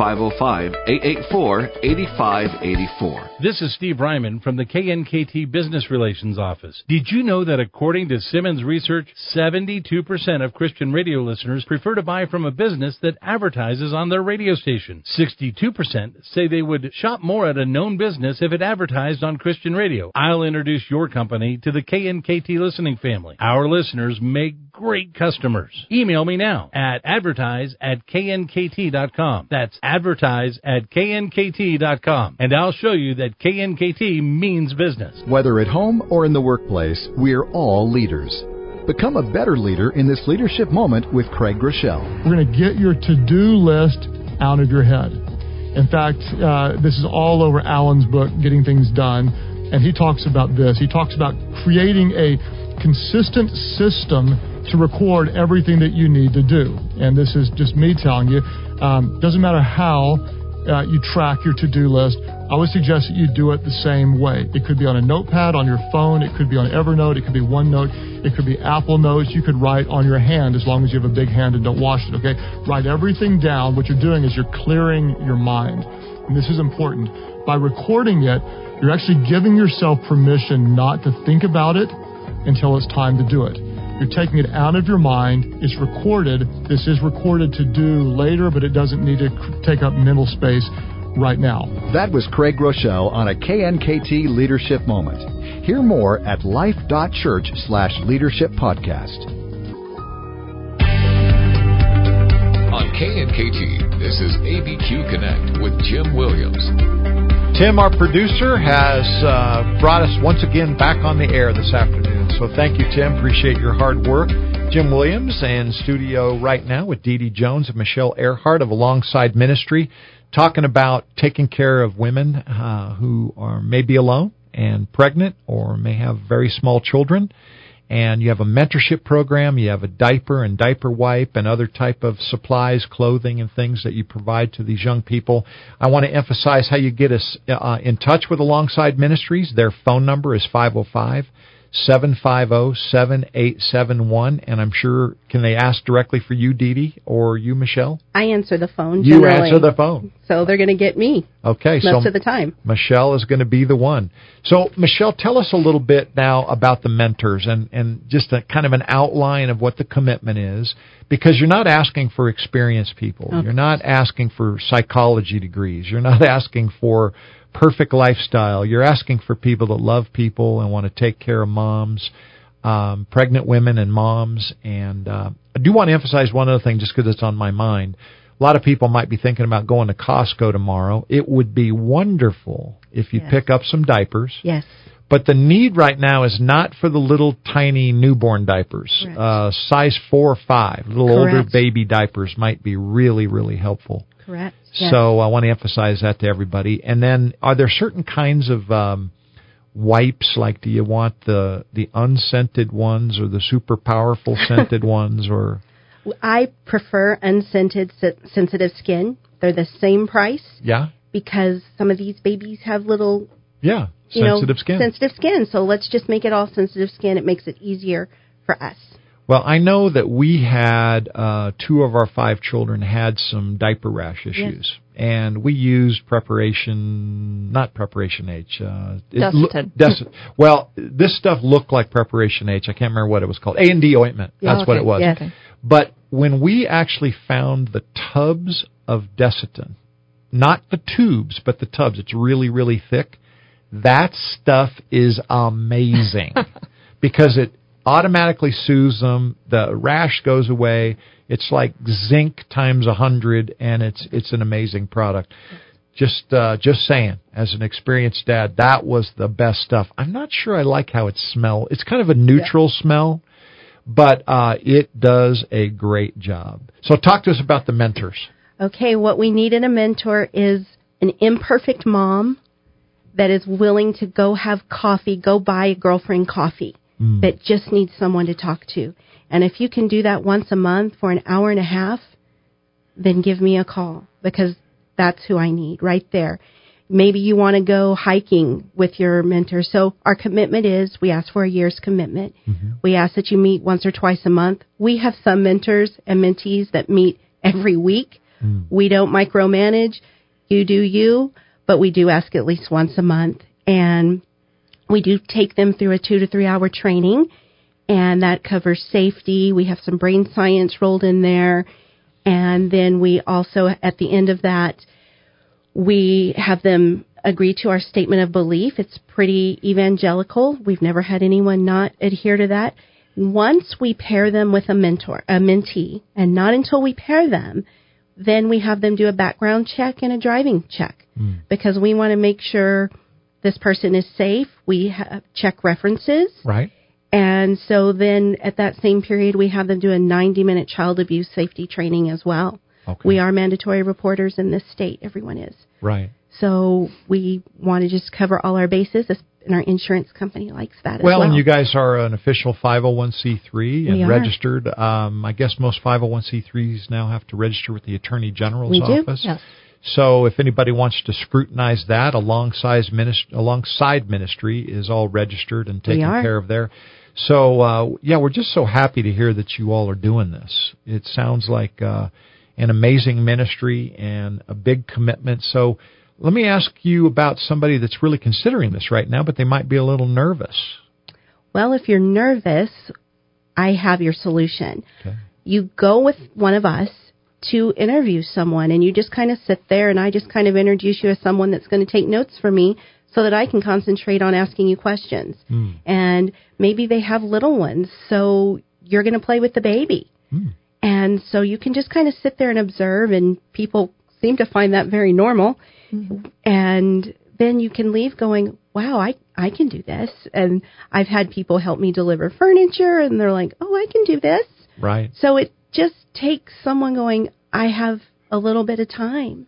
505-884-8584. This is Steve Ryman from the KNKT Business Relations Office. Did you know that according to Simmons Research, 72% of Christian radio listeners prefer to buy from a business that advertises on their radio station? 62% say they would shop more at a known business if it advertised on Christian radio. I'll introduce your company to the KNKT listening family. Our listeners make great customers. Email me now at advertise@knkt.com. That's advertise@knkt.com. And I'll show you that KNKT means business. Whether at home or in the workplace, we're all leaders. Become a better leader in this leadership moment with Craig Groeschel. We're going to get your to-do list out of your head. In fact, this is all over Alan's book, Getting Things Done, and he talks about this. He talks about creating a consistent system to record everything that you need to do. And this is just me telling you, doesn't matter how you track your to-do list, I would suggest that you do it the same way. It could be on a notepad on your phone, it could be on Evernote, it could be OneNote, it could be Apple Notes. You could write on your hand as long as you have a big hand and don't wash it, okay? Write everything down. What you're doing is you're clearing your mind. And this is important. By recording it, you're actually giving yourself permission not to think about it until it's time to do it. You're taking it out of your mind. It's recorded. This is recorded to do later, but it doesn't need to take up mental space right now. That was Craig Groeschel on a KNKT Leadership Moment. Hear more at life.church/leadership podcast. On KNKT, this is ABQ Connect with Jim Williams. Tim, our producer, has brought us once again back on the air this afternoon. So thank you, Tim. Appreciate your hard work. Jim Williams in studio right now with Dee Dee Jones and Michelle Earhart of Alongside Ministry, talking about taking care of women who are maybe alone and pregnant or may have very small children. And you have a mentorship program, you have a diaper and diaper wipe and other type of supplies, clothing and things that you provide to these young people. I want to emphasize how you get us in touch with Alongside Ministries. Their phone number is 505-750-7871. And I'm sure, can they ask directly for you, Dee Dee, or you, Michelle? I answer the phone You generally. answer the phone. So they're going to get me most of the time. Michelle is going to be the one. So, Michelle, tell us a little bit now about the mentors and just a kind of an outline of what the commitment is, because you're not asking for experienced people. Okay. You're not asking for psychology degrees. You're not asking for perfect lifestyle. You're asking for people that love people and want to take care of moms, pregnant women and moms. And I do want to emphasize one other thing just because it's on my mind. A lot of people might be thinking about going to Costco tomorrow. It would be wonderful if you pick up some diapers. Yes. But the need right now is not for the little tiny newborn diapers. Size 4 or 5, little older baby diapers might be really, really helpful. Correct. So I want to emphasize that to everybody. And then are there certain kinds of wipes, like do you want the unscented ones or the super powerful scented ones? Or I prefer unscented sensitive skin. They're the same price. Yeah. Because some of these babies have little sensitive skin. Sensitive skin. So let's just make it all sensitive skin. It makes it easier for us. Well, I know that we had 2 of our 5 children had some diaper rash issues, and we used not Preparation H. Desitin. Well, this stuff looked like Preparation H. I can't remember what it was called. A&D ointment. That's what it was. Yes. Okay. But when we actually found the tubs of Desitin, not the tubes, but the tubs, it's really, really thick. That stuff is amazing because it automatically soothes them. The rash goes away. It's like zinc times 100, and it's an amazing product. Just saying, as an experienced dad, that was the best stuff. I'm not sure I like how it smells. It's kind of a neutral smell, but it does a great job. So talk to us about the mentors. Okay, what we need in a mentor is an imperfect mom that is willing to go have coffee, go buy a girlfriend coffee, that just needs someone to talk to. And if you can do that once a month for an hour and a half, then give me a call, because that's who I need right there. Maybe you want to go hiking with your mentor. So our commitment is we ask for a year's commitment. Mm-hmm. We ask that you meet once or twice a month. We have some mentors and mentees that meet every week. Mm. We don't micromanage. You do you, but we do ask at least once a month. And we do take them through a 2 to 3 hour training, and that covers safety. We have some brain science rolled in there. And then we also, at the end of that, we have them agree to our statement of belief. It's pretty evangelical. We've never had anyone not adhere to that. Once we pair them with a mentee, and not until we pair them, then we have them do a background check and a driving check, because we want to make sure this person is safe. We check references. Right. And so then at that same period, we have them do a 90-minute child abuse safety training as well. Okay. We are mandatory reporters in this state. Everyone is. Right. So we want to just cover all our bases, and our insurance company likes that as well. Well, and you guys are an official 501c3 and registered. I guess most 501c3s now have to register with the Attorney General's office. Yes. So if anybody wants to scrutinize that, alongside ministry is all registered and taken care of there. So, we're just so happy to hear that you all are doing this. It sounds like an amazing ministry and a big commitment. So let me ask you about somebody that's really considering this right now, but they might be a little nervous. Well, if you're nervous, I have your solution. Okay. You go with one of us to interview someone, and you just kind of sit there, and I just kind of introduce you as someone that's going to take notes for me so that I can concentrate on asking you questions. And maybe they have little ones, so you're going to play with the baby. And so you can just kind of sit there and observe, and people seem to find that very normal. Mm-hmm. And then you can leave going, wow, I can do this. And I've had people help me deliver furniture, and they're like, oh, I can do this. Right. So it just takes someone going, I have a little bit of time.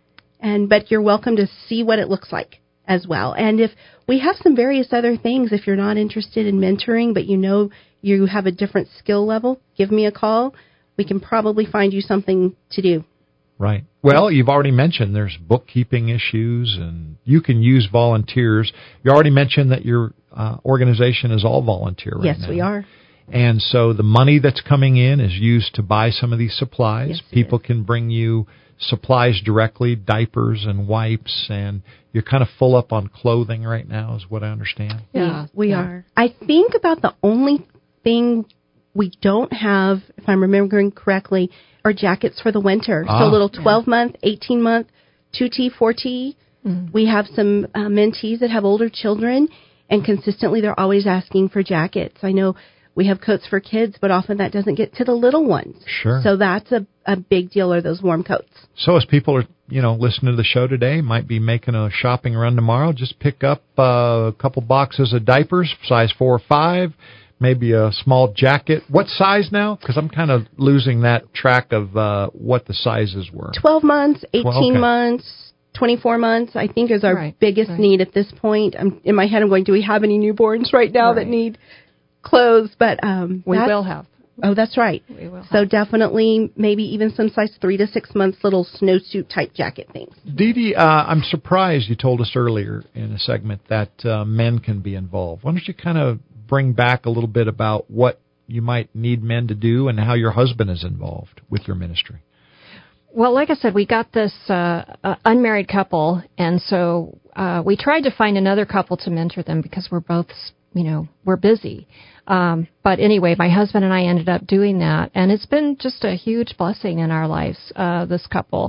But you're welcome to see what it looks like as well. And if we have some various other things, if you're not interested in mentoring, but you know you have a different skill level, give me a call. We can probably find you something to do. Right. Well, you've already mentioned there's bookkeeping issues, and you can use volunteers. You already mentioned that your organization is all volunteer right now. Yes, we are. And so the money that's coming in is used to buy some of these supplies. Yes, people can bring you supplies directly, diapers and wipes, and you're kind of full up on clothing right now is what I understand. Yeah, we are. I think about the only thing we don't have, if I'm remembering correctly, are jackets for the winter. So little 12-month, 18-month, 2T, 4T. We have some mentees that have older children, and consistently they're always asking for jackets. I know we have coats for kids, but often that doesn't get to the little ones. Sure. So that's a big deal, are those warm coats. So as people are, listening to the show today, might be making a shopping run tomorrow, just pick up a couple boxes of diapers, size 4 or 5, maybe a small jacket. What size now? Because I'm kind of losing that track of what the sizes were. 12 months, 18 months, 24 months, I think is our biggest need at this point. In my head, I'm going, do we have any newborns right now that need clothes? But we will have. Oh, that's right. We will so definitely maybe even some size 3 to 6 months little snowsuit type jacket things. Dee Dee, I'm surprised you told us earlier in a segment that men can be involved. Why don't you kind of bring back a little bit about what you might need men to do and how your husband is involved with your ministry? Well, like I said, we got this unmarried couple, and so we tried to find another couple to mentor them because we're both, we're busy. But anyway, my husband and I ended up doing that, and it's been just a huge blessing in our lives, this couple.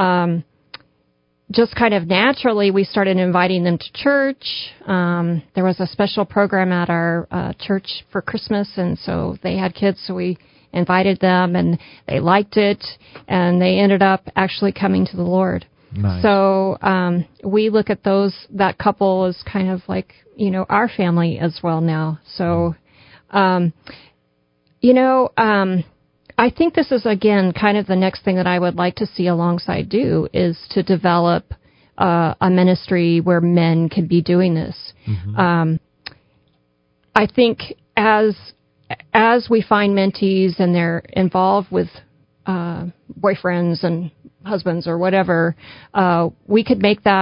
Just kind of naturally, we started inviting them to church. There was a special program at our church for Christmas, and so they had kids, so we invited them, and they liked it, and they ended up actually coming to the Lord. Nice. So we look at that couple as kind of like, our family as well now. So, I think this is, again, kind of the next thing that I would like to see Alongside do is to develop a ministry where men can be doing this. Mm-hmm. I think as we find mentees and they're involved with boyfriends and husbands or whatever, we could make that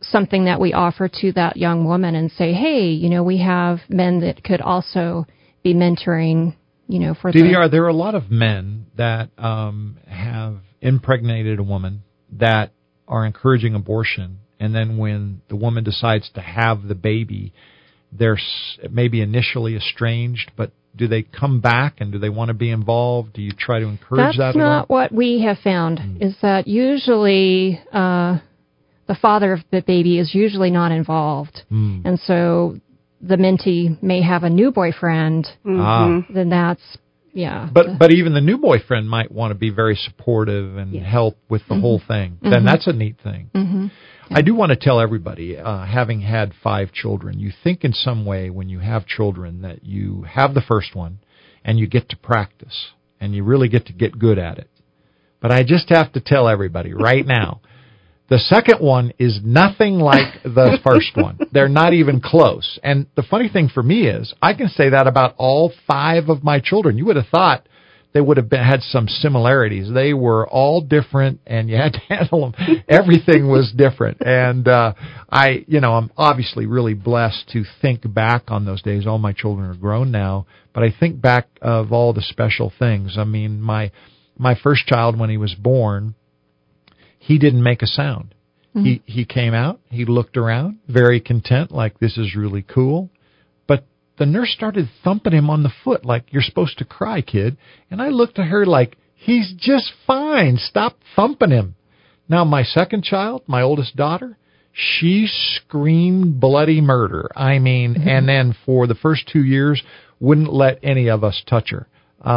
something that we offer to that young woman and say, hey, you know, we have men that could also be mentoring, you know, for DDR, there are a lot of men that have impregnated a woman that are encouraging abortion, and then when the woman decides to have the baby, they're maybe initially estranged, but do they come back and do they want to be involved? Do you try to encourage that at all? That's not what we have found, is that usually the father of the baby is usually not involved. And so the mentee may have a new boyfriend, then that's, But even the new boyfriend might want to be very supportive and help with the whole thing. Then that's a neat thing. I do want to tell everybody, having had 5 children, you think in some way when you have children that you have the first one and you get to practice and you really get to get good at it. But I just have to tell everybody right now, the second one is nothing like the first one. They're not even close. And the funny thing for me is I can say that about all 5 of my children. You would have thought they would have had some similarities. They were all different, and you had to handle them. Everything was different. And I'm obviously really blessed to think back on those days. All my children are grown now, but I think back of all the special things. I mean, my first child, when he was born, he didn't make a sound. He came out, he looked around, very content, like this is really cool. But the nurse started thumping him on the foot like, you're supposed to cry, kid. And I looked at her like, he's just fine. Stop thumping him. Now, my second child, my oldest daughter, she screamed bloody murder. I mean, and then for the first 2 years, wouldn't let any of us touch her.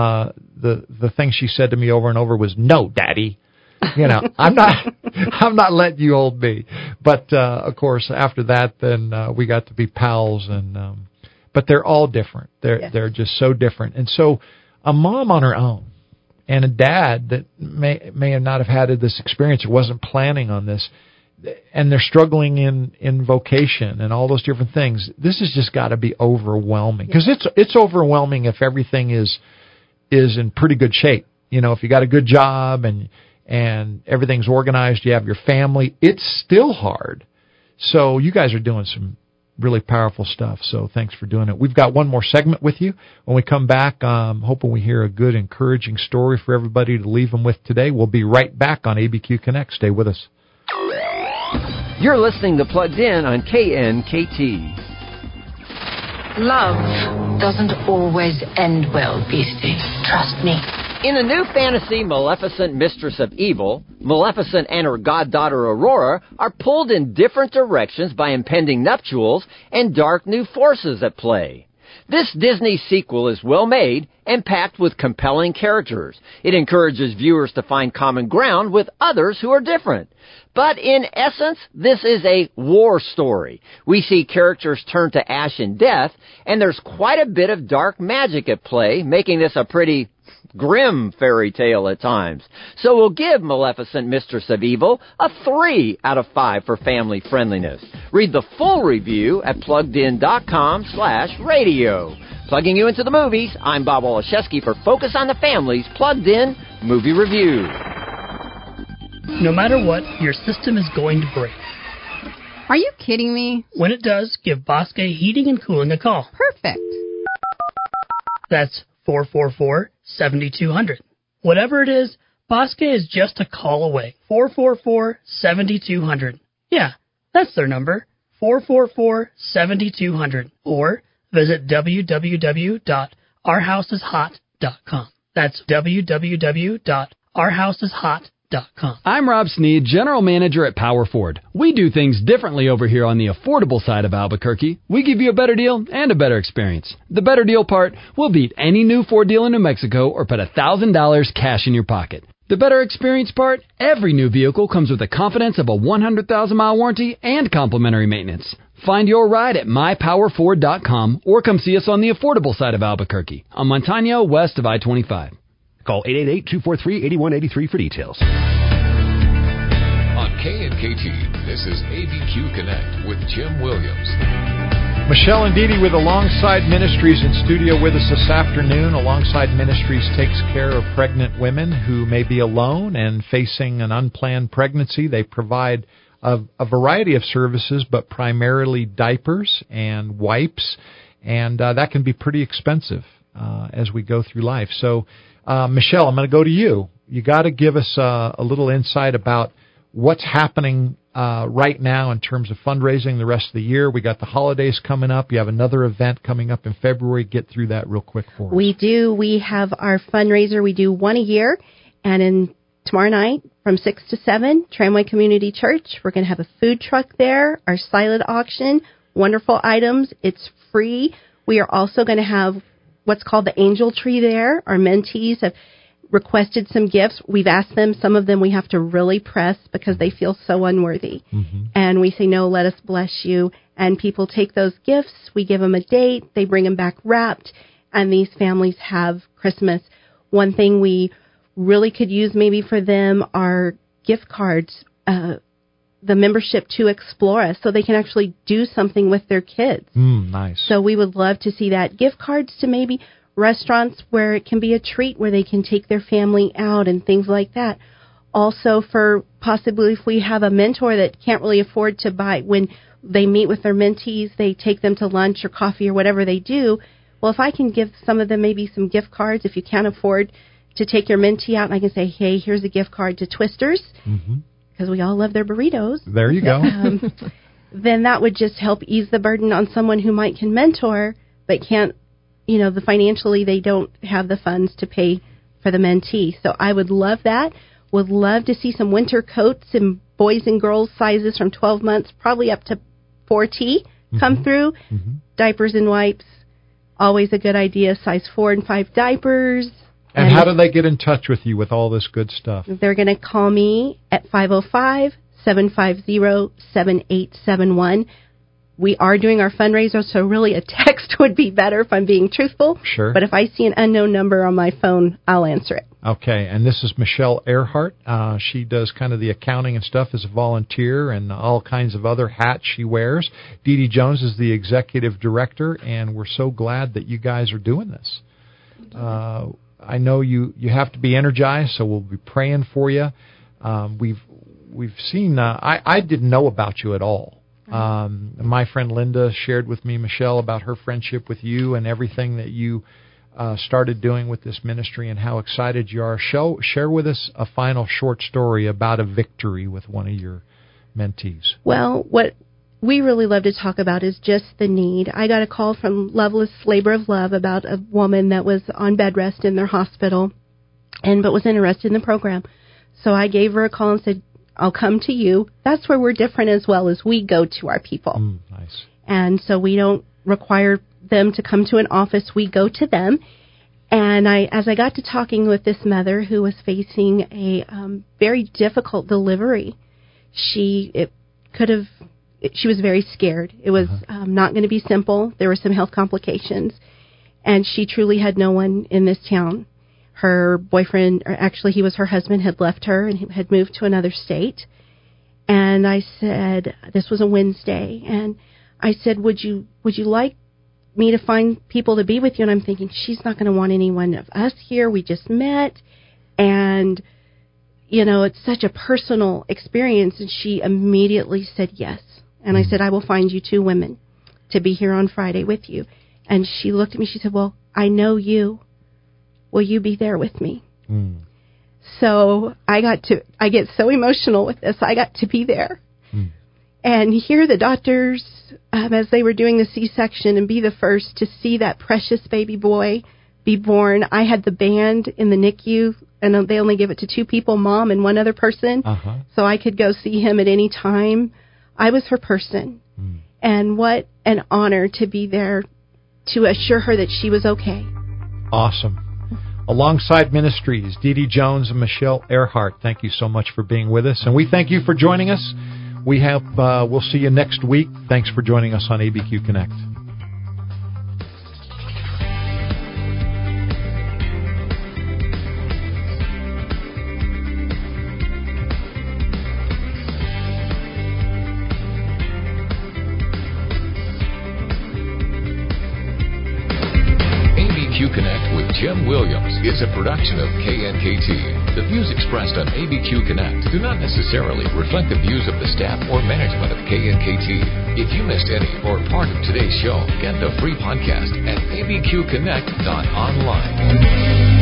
The thing she said to me over and over was, no, Daddy. You know, I'm not letting you hold me. But, of course, after that, then we got to be pals. But they're all different. They're just so different. And so a mom on her own and a dad that may have not have had this experience or wasn't planning on this, and they're struggling in vocation and all those different things, this has just got to be overwhelming. Because it's overwhelming if everything is in pretty good shape. You know, if you got a good job and everything's organized, you have your family, it's still hard. So you guys are doing some really powerful stuff, so thanks for doing it. We've got one more segment with you. When we come back, hoping we hear a good, encouraging story for everybody to leave them with today. We'll be right back on ABQ Connect. Stay with us. You're listening to Plugged In on KNKT. Love doesn't always end well, Beastie. Trust me. In a new fantasy, Maleficent, Mistress of Evil, Maleficent and her goddaughter Aurora are pulled in different directions by impending nuptials and dark new forces at play. This Disney sequel is well made and packed with compelling characters. It encourages viewers to find common ground with others who are different. But in essence, this is a war story. We see characters turn to ash and death, and there's quite a bit of dark magic at play, making this a pretty grim fairy tale at times. So we'll give Maleficent, Mistress of Evil a 3 out of 5 for family friendliness. Read the full review at pluggedin.com/radio. Plugging you into the movies, I'm Bob Waliszewski for Focus on the Family's Plugged In Movie Review. No matter what, your system is going to break. Are you kidding me? When it does, give Bosque Heating and Cooling a call. Perfect. That's 444-7200. Whatever it is, Bosque is just a call away. 444-7200. Yeah, that's their number. 444-7200. Or visit www.ourhouseshot.com. That's www.ourhouseshot.com. I'm Rob Sneed, General Manager at Power Ford. We do things differently over here on the affordable side of Albuquerque. We give you a better deal and a better experience. The better deal part, we'll beat any new Ford deal in New Mexico or put $1,000 cash in your pocket. The better experience part, every new vehicle comes with the confidence of a 100,000-mile warranty and complimentary maintenance. Find your ride at mypowerford.com or come see us on the affordable side of Albuquerque on Montano west of I-25. Call 888-243-8183 for details. On KNKT, this is ABQ Connect with Jim Williams. Michelle and Dee Dee with Alongside Ministries in studio with us this afternoon. Alongside Ministries takes care of pregnant women who may be alone and facing an unplanned pregnancy. They provide a variety of services, but primarily diapers and wipes, and that can be pretty expensive as we go through life. So, Michelle, I'm going to go to you. You got to give us a little insight about what's happening right now in terms of fundraising the rest of the year. We got the holidays coming up. You have another event coming up in February. Get through that real quick for us. We do. We have our fundraiser. We do one a year, and tomorrow night from 6 to 7, Tramway Community Church. We're going to have a food truck there, our silent auction, wonderful items. It's free. We are also going to have what's called the Angel Tree there. Our mentees have requested some gifts. We've asked them. Some of them we have to really press because they feel so unworthy. Mm-hmm. And we say, no, let us bless you. And people take those gifts. We give them a date. They bring them back wrapped. And these families have Christmas. One thing we really could use maybe for them are gift cards, the membership to Explore Us, so they can actually do something with their kids. Nice. So we would love to see that. Gift cards to maybe restaurants where it can be a treat, where they can take their family out and things like that. Also, for possibly if we have a mentor that can't really afford to buy, when they meet with their mentees, they take them to lunch or coffee or whatever they do. Well, if I can give some of them maybe some gift cards, if you can't afford to take your mentee out, and I can say, hey, here's a gift card to Twisters, because we all love their burritos. There you go. Then that would just help ease the burden on someone who might can mentor, but can't, financially they don't have the funds to pay for the mentee. So I would love that. Would love to see some winter coats in boys and girls sizes from 12 months, probably up to 4T come through. Diapers and wipes, always a good idea. Size 4 and 5 diapers. And how do they get in touch with you with all this good stuff? They're going to call me at 505-750-7871. We are doing our fundraiser, so really a text would be better if I'm being truthful. Sure. But if I see an unknown number on my phone, I'll answer it. Okay, and this is Michelle Earhart. She does kind of the accounting and stuff as a volunteer and all kinds of other hats she wears. Dee Dee Jones is the executive director, and we're so glad that you guys are doing this. I know you have to be energized, so we'll be praying for you. We've seen. I didn't know about you at all. My friend Linda shared with me, Michelle, about her friendship with you and everything that you started doing with this ministry and how excited you are. Share with us a final short story about a victory with one of your mentees. Well, what we really love to talk about is just the need. I got a call from Loveless Labor of Love about a woman that was on bed rest in their hospital but was interested in the program. So I gave her a call and said, I'll come to you. That's where we're different as well, as we go to our people. Nice. And so we don't require them to come to an office. We go to them. And as I got to talking with this mother who was facing a very difficult delivery, she was very scared. It was not going to be simple. There were some health complications. And she truly had no one in this town. Her boyfriend, or actually he was her husband, had left her and he had moved to another state. And I said, this was a Wednesday, and I said, would you like me to find people to be with you? And I'm thinking, she's not going to want anyone of us here. We just met. And, it's such a personal experience. And she immediately said yes. And I said, I will find you 2 women to be here on Friday with you. And she looked at me. She said, well, I know you. Will you be there with me? So I get so emotional with this. I got to be there and hear the doctors as they were doing the C-section and be the first to see that precious baby boy be born. I had the band in the NICU, and they only give it to 2 people, mom and one other person, so I could go see him at any time. I was her person. And what an honor to be there to assure her that she was okay. Awesome. Alongside Ministries, Dee Dee Jones and Michelle Earhart, thank you so much for being with us. And we thank you for joining us. We'll see you next week. Thanks for joining us on ABQ Connect. ABQ Connect with Jim Williams is a production of KNKT. The views expressed on ABQ Connect do not necessarily reflect the views of the staff or management of KNKT. If you missed any or part of today's show, get the free podcast at abqconnect.online.